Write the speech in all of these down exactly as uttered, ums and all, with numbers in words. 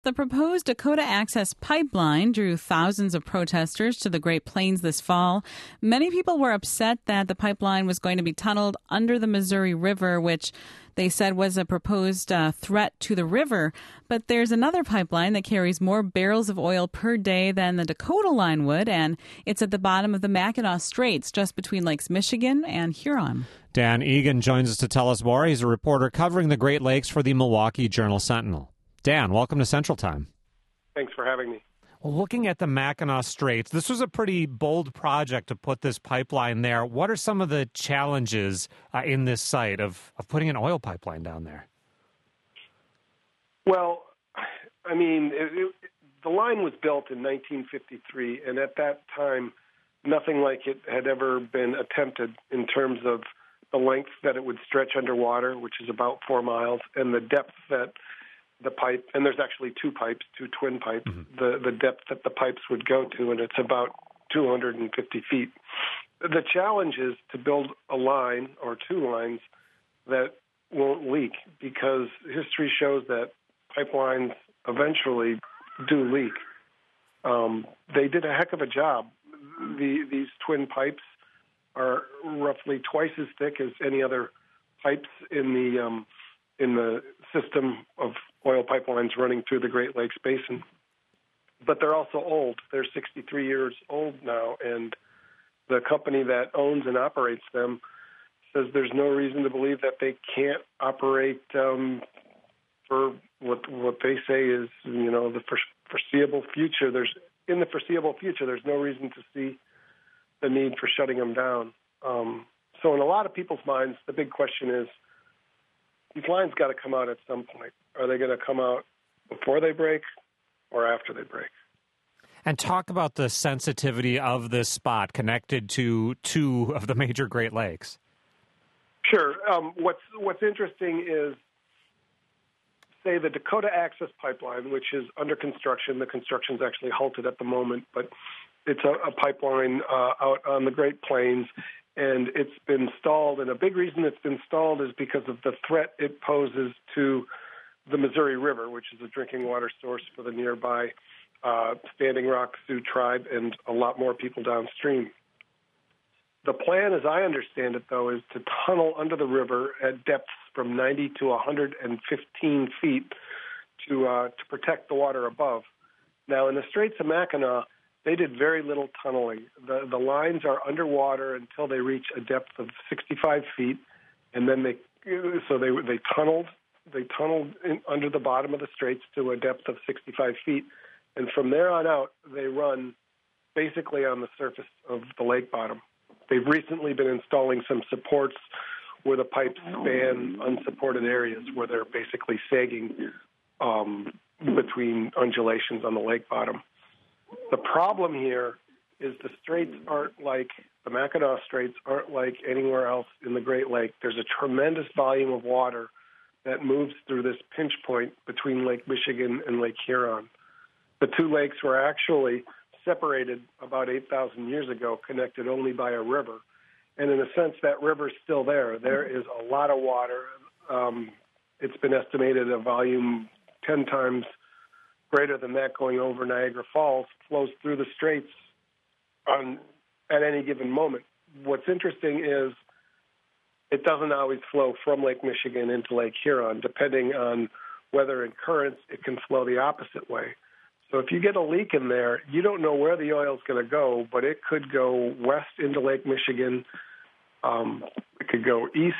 The proposed Dakota Access Pipeline drew thousands of protesters to the Great Plains this fall. Many people were upset that the pipeline was going to be tunneled under the Missouri River, which they said was a proposed uh, threat to the river. But there's another pipeline that carries more barrels of oil per day than the Dakota line would, and it's at the bottom of the Mackinac Straits, just between Lakes Michigan and Huron. Dan Egan joins us to tell us more. He's a reporter covering the Great Lakes for the Milwaukee Journal-Sentinel. Dan, welcome to Central Time. Thanks for having me. Well, looking at the Mackinac Straits, this was a pretty bold project to put this pipeline there. What are some of the challenges uh, in this site of, of putting an oil pipeline down there? Well, I mean, it, it, the line was built in nineteen fifty-three, and at that time, nothing like it had ever been attempted in terms of the length that it would stretch underwater, which is about four miles, and the depth that the pipe, and there's actually two pipes, two twin pipes, mm-hmm. the, the depth that the pipes would go to, and it's about two hundred fifty feet. The challenge is to build a line or two lines that won't leak, because history shows that pipelines eventually do leak. Um, they did a heck of a job. The, these twin pipes are roughly twice as thick as any other pipes in the um, in the system of oil pipelines running through the Great Lakes Basin. But they're also old. They're sixty-three years old now, and the company that owns and operates them says there's no reason to believe that they can't operate um, for what what they say is, you know, the foreseeable future. There's in the foreseeable future, there's no reason to see the need for shutting them down. Um, so in a lot of people's minds, the big question is, these lines got to come out at some point. Are they going to come out before they break or after they break? And talk about the sensitivity of this spot connected to two of the major Great Lakes. Sure. Um, what's what's interesting is, say, the Dakota Access Pipeline, which is under construction. The construction's actually halted at the moment, but it's a, a pipeline uh, out on the Great Plains, and it's been stalled. And a big reason it's been stalled is because of the threat it poses to the Missouri River, which is a drinking water source for the nearby uh, Standing Rock Sioux tribe and a lot more people downstream. The plan, as I understand it, though, is to tunnel under the river at depths from ninety to one hundred fifteen feet to uh, to protect the water above. Now, in the Straits of Mackinac, they did very little tunneling. The the lines are underwater until they reach a depth of sixty-five feet, and then they so they they tunneled they tunneled in, under the bottom of the straits to a depth of sixty-five feet, and from there on out they run basically on the surface of the lake bottom. They've recently been installing some supports where the pipes span unsupported areas where they're basically sagging um, between undulations on the lake bottom. The problem here is the straits aren't like, the Mackinac Straits aren't like anywhere else in the Great Lake. There's a tremendous volume of water that moves through this pinch point between Lake Michigan and Lake Huron. The two lakes were actually separated about eight thousand years ago, connected only by a river. And in a sense, that river's still there. There is a lot of water. Um, it's been estimated a volume ten times greater than that going over Niagara Falls flows through the straits on at any given moment. What's interesting is it doesn't always flow from Lake Michigan into Lake Huron. Depending on weather and currents, it can flow the opposite way. So if you get a leak in there, you don't know where the oil is going to go, but it could go west into Lake Michigan. Um, it could go east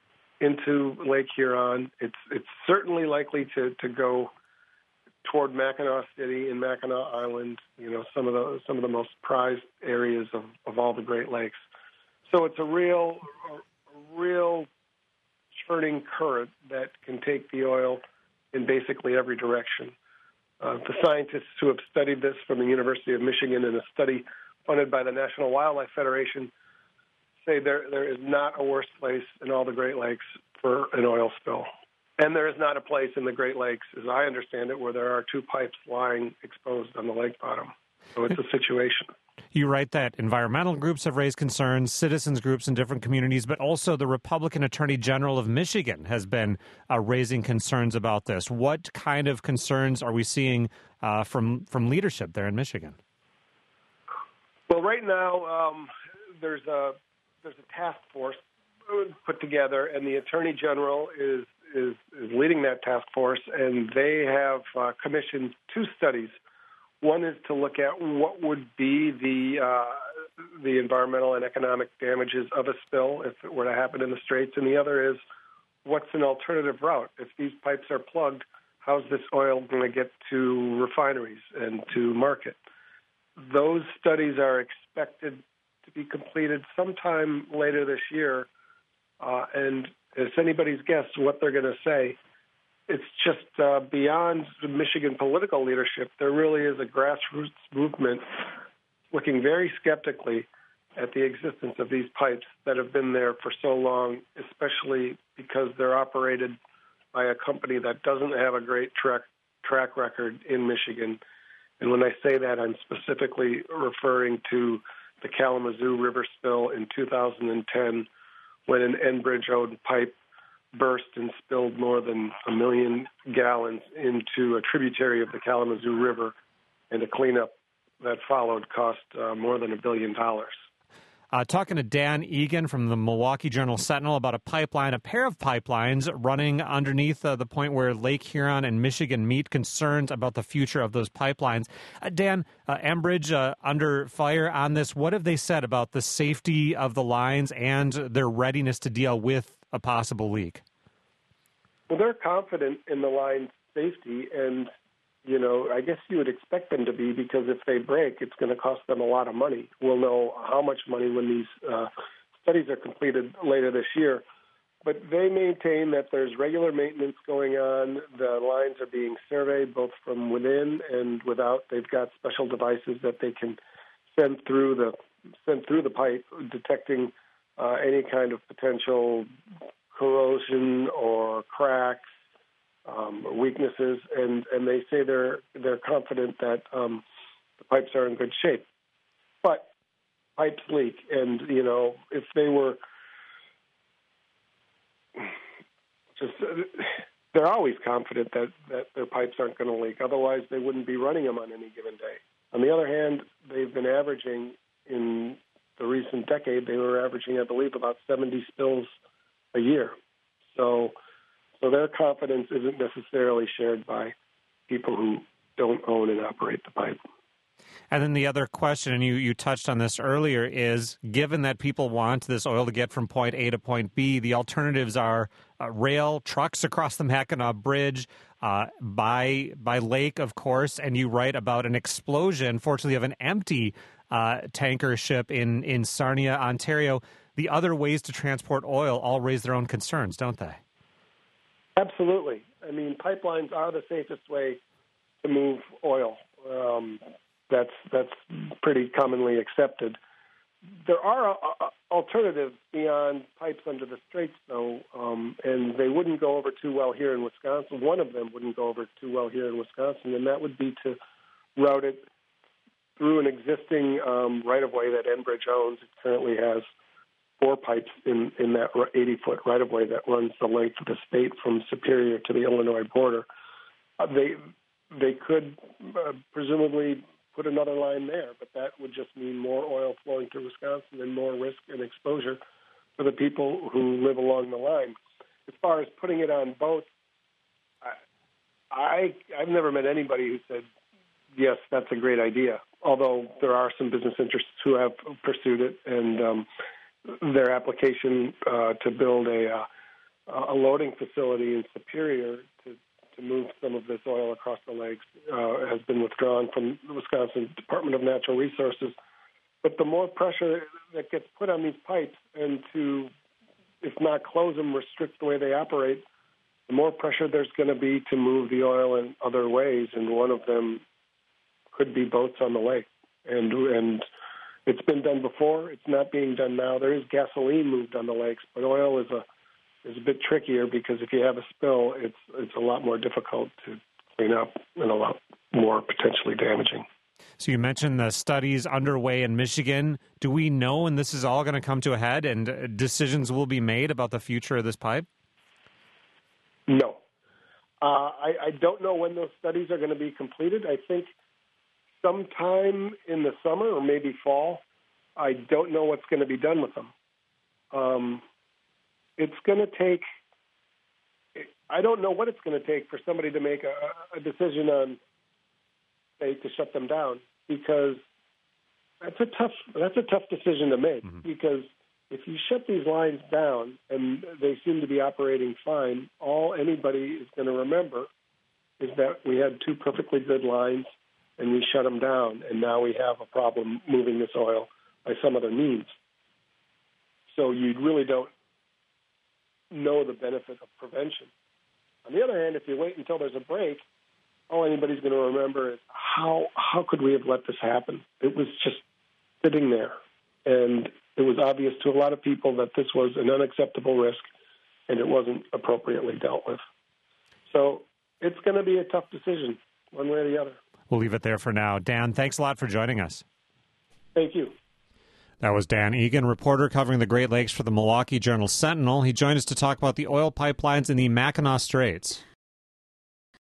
into Lake Huron. It's it's certainly likely to, to go toward Mackinac City and Mackinac Island, you know, some of the some of the most prized areas of, of all the Great Lakes. So it's a real a real churning current that can take the oil in basically every direction. Uh, the scientists who have studied this from the University of Michigan in a study funded by the National Wildlife Federation say there there is not a worse place in all the Great Lakes for an oil spill. And there is not a place in the Great Lakes, as I understand it, where there are two pipes lying exposed on the lake bottom. So it's a situation. You write that environmental groups have raised concerns, citizens groups in different communities, but also the Republican Attorney General of Michigan has been uh, raising concerns about this. What kind of concerns are we seeing uh, from from leadership there in Michigan? Well, right now um, there's a there's a task force put together, and the Attorney General is is, is leading that task force, and they have uh, commissioned two studies. One is to look at what would be the uh, the environmental and economic damages of a spill if it were to happen in the Straits, and the other is what's an alternative route. If these pipes are plugged, how's this oil going to get to refineries and to market? Those studies are expected to be completed sometime later this year, uh, and it's anybody's guess what they're going to say. It's just uh, beyond the Michigan political leadership. There really is a grassroots movement looking very skeptically at the existence of these pipes that have been there for so long, especially because they're operated by a company that doesn't have a great track track record in Michigan. And when I say that, I'm specifically referring to the Kalamazoo River spill in two thousand ten, when an Enbridge-owned pipe burst and spilled more than a million gallons into a tributary of the Kalamazoo River, and the cleanup that followed cost uh, more than a billion dollars. Uh, talking to Dan Egan from the Milwaukee Journal-Sentinel about a pipeline, a pair of pipelines running underneath uh, the point where Lake Huron and Michigan meet, concerns about the future of those pipelines. Uh, Dan, uh, Enbridge uh, under fire on this. What have they said about the safety of the lines and their readiness to deal with a possible leak? Well, they're confident in the line's safety, and you know, I guess you would expect them to be, because if they break, it's going to cost them a lot of money. We'll know how much money when these uh, studies are completed later this year. But they maintain that there's regular maintenance going on. The lines are being surveyed both from within and without. They've got special devices that they can send through the send through the pipe, detecting uh, any kind of potential corrosion or cracks. Um, weaknesses, and, and they say they're they're confident that um, the pipes are in good shape. But pipes leak, and you know if they were just, they're always confident that, that their pipes aren't going to leak. Otherwise, they wouldn't be running them on any given day. On the other hand, they've been averaging in the recent decade. They were averaging, I believe, about seventy spills a year. So. So their confidence isn't necessarily shared by people who don't own and operate the pipe. And then the other question, and you, you touched on this earlier, is given that people want this oil to get from point A to point B, the alternatives are uh, rail, trucks across the Mackinac Bridge, uh, by by lake, of course. And you write about an explosion, fortunately, of an empty uh, tanker ship in, in Sarnia, Ontario. The other ways to transport oil all raise their own concerns, don't they? Absolutely. I mean, pipelines are the safest way to move oil. Um, that's that's pretty commonly accepted. There are uh, alternatives beyond pipes under the Straits, though, um, and they wouldn't go over too well here in Wisconsin. One of them wouldn't go over too well here in Wisconsin, and that would be to route it through an existing um, right-of-way that Enbridge owns. It currently has four pipes in, in that eighty-foot right-of-way that runs the length of the state from Superior to the Illinois border. Uh, they they could uh, presumably put another line there, but that would just mean more oil flowing through Wisconsin and more risk and exposure for the people who live along the line. As far as putting it on boats, I, I I've never met anybody who said, yes, that's a great idea, although there are some business interests who have pursued it, and um, their application uh, to build a uh, a loading facility in Superior to, to move some of this oil across the lakes uh, has been withdrawn from the Wisconsin Department of Natural Resources. But the more pressure that gets put on these pipes, and to, if not close them, restrict the way they operate, the more pressure there's going to be to move the oil in other ways, and one of them could be boats on the lake. And and it's been done before. It's not being done now. There is gasoline moved on the lakes, but oil is a is a bit trickier, because if you have a spill, it's it's a lot more difficult to clean up and a lot more potentially damaging. So you mentioned the studies underway in Michigan. Do we know when this is all going to come to a head and decisions will be made about the future of this pipe? No. Uh, I, I don't know when those studies are going to be completed. I think sometime in the summer or maybe fall. I don't know what's going to be done with them. Um, it's going to take, I don't know what it's going to take for somebody to make a, a decision on, say, to shut them down, because that's a tough, that's a tough decision to make, mm-hmm. because if you shut these lines down and they seem to be operating fine, all anybody is going to remember is that we had two perfectly good lines and we shut them down, and now we have a problem moving this oil by some other means. So you really don't know the benefit of prevention. On the other hand, if you wait until there's a break, all anybody's going to remember is how how could we have let this happen? It was just sitting there, and it was obvious to a lot of people that this was an unacceptable risk, and it wasn't appropriately dealt with. So it's going to be a tough decision, one way or the other. We'll leave it there for now. Dan, thanks a lot for joining us. Thank you. That was Dan Egan, reporter covering the Great Lakes for the Milwaukee Journal-Sentinel. He joined us to talk about the oil pipelines in the Mackinac Straits.